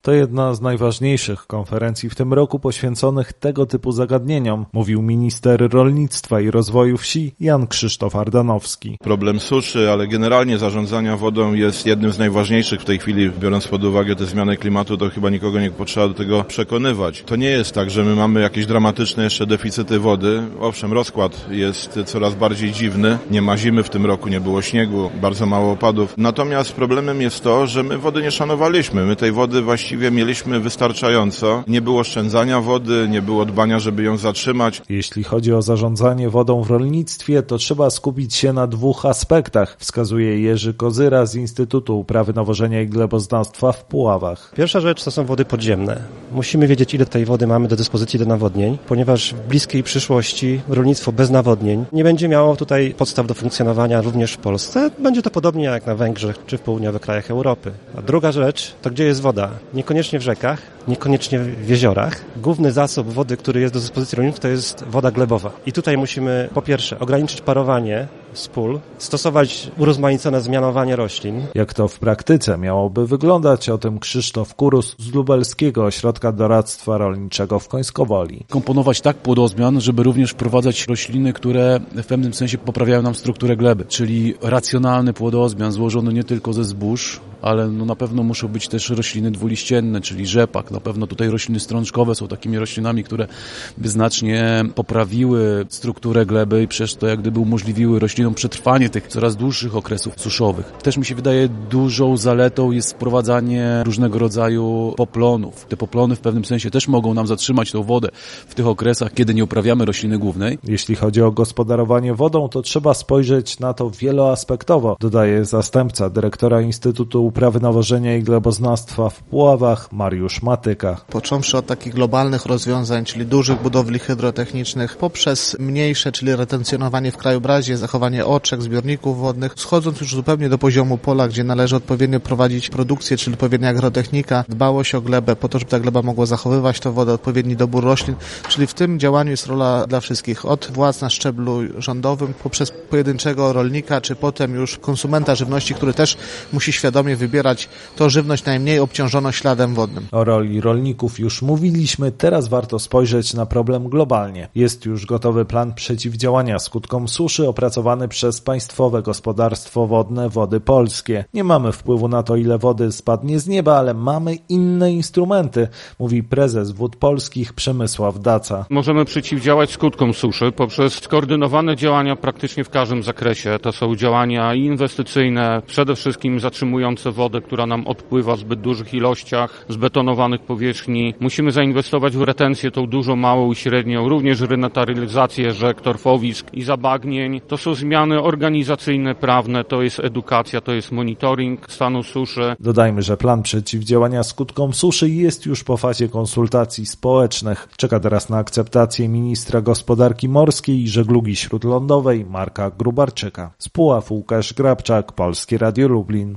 To jedna z najważniejszych konferencji w tym roku poświęconych tego typu zagadnieniom, mówił minister rolnictwa i rozwoju wsi Jan Krzysztof Ardanowski. Problem suszy, ale generalnie zarządzania wodą jest jednym z najważniejszych w tej chwili, biorąc pod uwagę te zmiany klimatu, to chyba nikogo nie potrzeba do tego przekonywać. To nie jest tak, że my mamy jakieś dramatyczne jeszcze deficyty wody. Owszem, rozkład jest coraz bardziej dziwny. Nie ma zimy w tym roku, nie było śniegu, bardzo mało opadów. Natomiast problemem jest to, że my wody nie szanowaliśmy. My tej wody właściwie mieliśmy wystarczająco. Nie było oszczędzania wody, nie było dbania, żeby ją zatrzymać. Jeśli chodzi o zarządzanie wodą w rolnictwie, to trzeba skupić się na dwóch aspektach, wskazuje Jerzy Kozyra z Instytutu Uprawy Nawożenia i Gleboznawstwa w Puławach. Pierwsza rzecz to są wody podziemne. Musimy wiedzieć, ile tej wody mamy do dyspozycji do nawodnień, ponieważ w bliskiej przyszłości rolnictwo bez nawodnień nie będzie miało tutaj podstaw do funkcjonowania również w Polsce. Będzie to podobnie jak na Węgrzech czy w południowych krajach Europy. A druga rzecz to gdzie jest woda? Niekoniecznie w rzekach, niekoniecznie w jeziorach. Główny zasób wody, który jest do dyspozycji rolników, to jest woda glebowa. I tutaj musimy po pierwsze ograniczyć parowanie z pól, stosować urozmaicone zmianowanie roślin. Jak to w praktyce miałoby wyglądać, o tym Krzysztof Kurus z Lubelskiego Ośrodka Doradztwa Rolniczego w Końskowoli. Komponować tak płodozmian, żeby również wprowadzać rośliny, które w pewnym sensie poprawiają nam strukturę gleby, czyli racjonalny płodozmian złożony nie tylko ze zbóż, ale na pewno muszą być też rośliny dwuliścienne, czyli rzepak. Na pewno tutaj rośliny strączkowe są takimi roślinami, które by znacznie poprawiły strukturę gleby i przez to jak gdyby umożliwiły roślinom przetrwanie tych coraz dłuższych okresów suszowych. Też mi się wydaje dużą zaletą jest wprowadzanie różnego rodzaju poplonów. Te poplony w pewnym sensie też mogą nam zatrzymać tą wodę w tych okresach, kiedy nie uprawiamy rośliny głównej. Jeśli chodzi o gospodarowanie wodą, to trzeba spojrzeć na to wieloaspektowo, dodaje zastępca dyrektora Instytutu Uprawy Nawożenia i Gleboznawstwa w Puławach Mariusz Matyka. Począwszy od takich globalnych rozwiązań, czyli dużych budowli hydrotechnicznych, poprzez mniejsze, czyli retencjonowanie w krajobrazie, zachowanie oczek, zbiorników wodnych, schodząc już zupełnie do poziomu pola, gdzie należy odpowiednio prowadzić produkcję, czyli odpowiednia agrotechnika, dbałość o glebę, po to, żeby ta gleba mogła zachowywać tę wodę, odpowiedni dobór roślin, czyli w tym działaniu jest rola dla wszystkich, od władz na szczeblu rządowym, poprzez pojedynczego rolnika, czy potem już konsumenta żywności, który też musi świadomie wybierać tą żywność najmniej obciążoną śladem wodnym. O roli rolników już mówiliśmy, teraz warto spojrzeć na problem globalnie. Jest już gotowy plan przeciwdziałania skutkom suszy opracowany przez Państwowe Gospodarstwo Wodne Wody Polskie. Nie mamy wpływu na to, ile wody spadnie z nieba, ale mamy inne instrumenty, mówi prezes Wód Polskich Przemysław Daca. Możemy przeciwdziałać skutkom suszy poprzez skoordynowane działania praktycznie w każdym zakresie. To są działania inwestycyjne, przede wszystkim zatrzymujące wodę, która nam odpływa w zbyt dużych ilościach z betonowanych powierzchni. Musimy zainwestować w retencję tą dużą, małą i średnią, również renaturalizację rzek, torfowisk i zabagnień. To są zmiany organizacyjne, prawne, to jest edukacja, to jest monitoring stanu suszy. Dodajmy, że plan przeciwdziałania skutkom suszy jest już po fazie konsultacji społecznych. Czeka teraz na akceptację ministra gospodarki morskiej i żeglugi śródlądowej Marka Grubarczyka. Z Puław Łukasz Grabczak, Polskie Radio Lublin.